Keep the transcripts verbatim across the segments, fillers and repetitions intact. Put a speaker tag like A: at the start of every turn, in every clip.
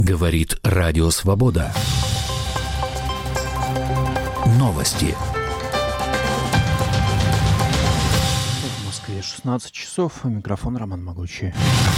A: Говорит Радио Свобода. Новости.
B: В Москве шестнадцать часов. Микрофон Роман Могучий.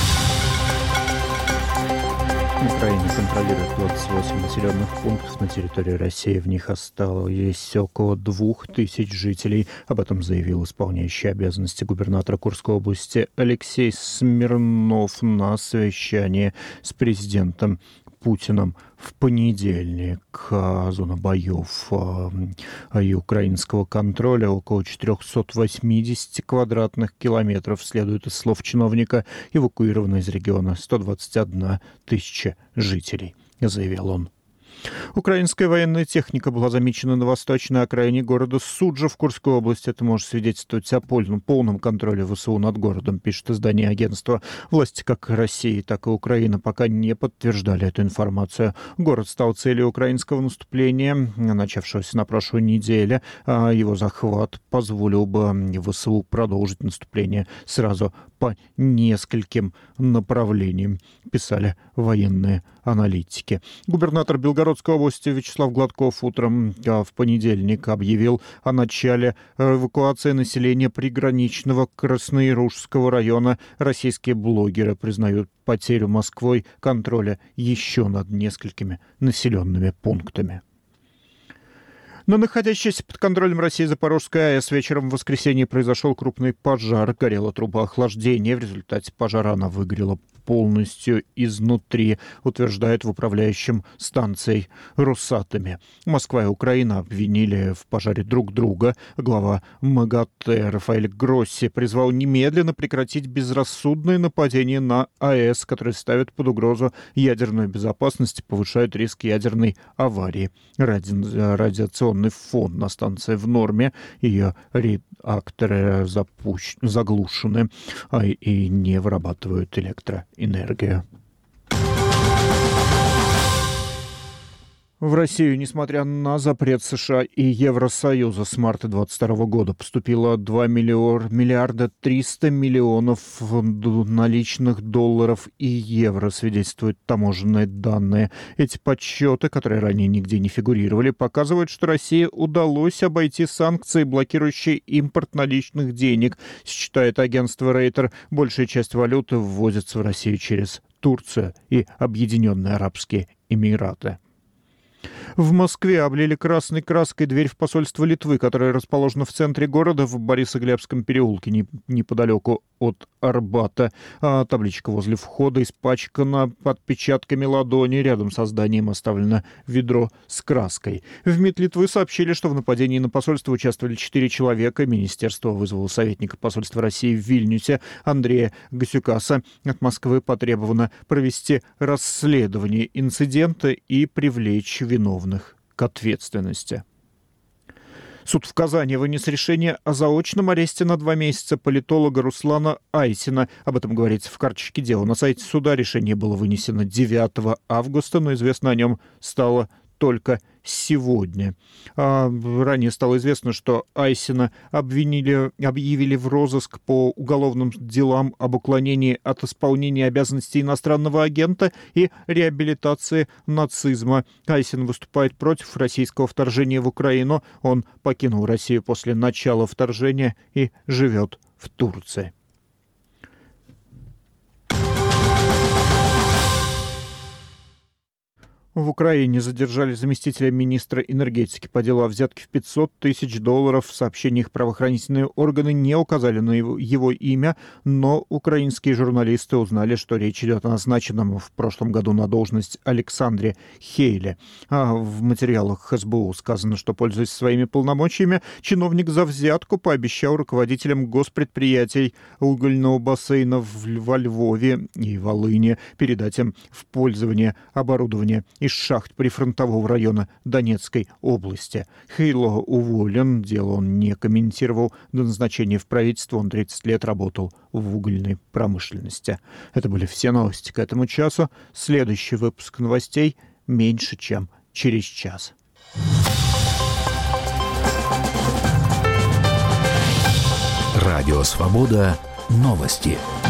B: Украина контролирует двадцать восемь населенных пунктов на территории России. В них осталось около двух тысяч жителей. Об этом заявил исполняющий обязанности губернатора Курской области Алексей Смирнов на совещании с президентом Путиным в понедельник. Зона боев и украинского контроля около четыреста восемьдесят квадратных километров, следует из слов чиновника. Эвакуировано из региона сто двадцать одна тысяча жителей, заявил он. Украинская военная техника была замечена на восточной окраине города Суджа в Курской области. Это может свидетельствовать о полном, полном контроле ВСУ над городом, пишет издание агентства. Власти как России, так и Украины пока не подтверждали эту информацию. Город стал целью украинского наступления, начавшегося на прошлой неделе. Его захват позволил бы ВСУ продолжить наступление сразу по нескольким направлениям, писали военные аналитики. Губернатор Белгородской области Вячеслав Гладков утром в понедельник объявил о начале эвакуации населения приграничного Красноярушского района. Российские блогеры признают потерю Москвой контроля еще над несколькими населенными пунктами. На находящейся под контролем России Запорожской АЭС вечером в воскресенье произошел крупный пожар. Горела труба охлаждения. В результате пожара она выгорела полностью изнутри, утверждает в управляющем станцией Росатоме. Москва и Украина обвинили в пожаре друг друга. Глава МАГАТЭ Рафаэль Гросси призвал немедленно прекратить безрассудные нападения на АЭС, которые ставят под угрозу ядерную безопасность и повышают риск ядерной аварии. Ради... Радиационный фон на станции в норме, ее реакторы запущ... заглушены а и не вырабатывают электроэнергию. В Россию, несмотря на запрет США и Евросоюза, с марта двадцать второго года поступило два миллиарда триста миллионов наличных долларов и евро, свидетельствуют таможенные данные. Эти подсчеты, которые ранее нигде не фигурировали, показывают, что России удалось обойти санкции, блокирующие импорт наличных денег. Считает агентство Рейтер, большая часть валюты ввозится в Россию через Турцию и Объединенные Арабские Эмираты. В Москве облили красной краской дверь в посольство Литвы, которое расположено в центре города в Борисоглебском переулке, не, неподалеку от Арбата. А табличка возле входа испачкана отпечатками ладони. Рядом со зданием оставлено ведро с краской. В МИД Литвы сообщили, что в нападении на посольство участвовали четыре человека. Министерство вызвало советника посольства России в Вильнюсе Андрея Гасюкаса. От Москвы потребовано провести расследование инцидента и привлечь виновных к ответственности. Суд в Казани вынес решение о заочном аресте на два месяца политолога Руслана Айсина. Об этом говорится в карточке дела. На сайте суда решение было вынесено девятого августа, но известно о нем стало только сегодня. А ранее стало известно, что Айсина обвинили, объявили в розыск по уголовным делам об уклонении от исполнения обязанностей иностранного агента и реабилитации нацизма. Айсин выступает против российского вторжения в Украину. Он покинул Россию после начала вторжения и живет в Турции. В Украине задержали заместителя министра энергетики по делу о взятке в пятьсот тысяч долларов. В сообщениях правоохранительные органы не указали на его, его имя, но украинские журналисты узнали, что речь идет о назначенном в прошлом году на должность Александре Хейле. А в материалах СБУ сказано, что, пользуясь своими полномочиями, чиновник за взятку пообещал руководителям госпредприятий угольного бассейна во Львове и Волыни передать им в пользование оборудование из шахт прифронтового района Донецкой области. Хейло уволен, дело он не комментировал. До назначения в правительство он тридцать лет работал в угольной промышленности. Это были все новости к этому часу. Следующий выпуск новостей меньше, чем через час.
A: Радио Свобода. Новости.